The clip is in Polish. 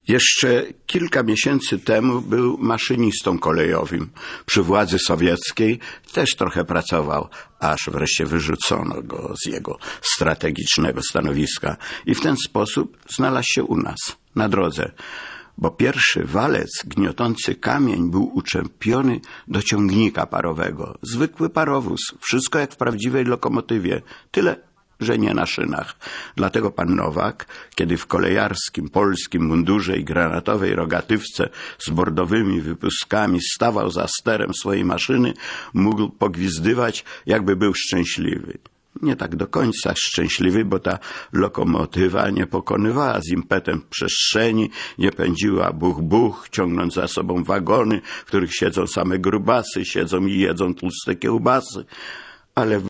Jeszcze kilka miesięcy temu był maszynistą kolejowym. Przy władzy sowieckiej też trochę pracował, aż wreszcie wyrzucono go z jego strategicznego stanowiska i w ten sposób znalazł się u nas, na drodze, bo pierwszy walec gniotący kamień był uczepiony do ciągnika parowego. Zwykły parowóz, wszystko jak w prawdziwej lokomotywie, tyle że nie na szynach. Dlatego pan Nowak, kiedy w kolejarskim, polskim mundurze i granatowej rogatywce z bordowymi wypuskami stawał za sterem swojej maszyny, mógł pogwizdywać, jakby był szczęśliwy. Nie tak do końca szczęśliwy, bo ta lokomotywa nie pokonywała z impetem przestrzeni, nie pędziła buch, ciągnąc za sobą wagony, w których siedzą same grubasy, siedzą i jedzą tłuste kiełbasy, ale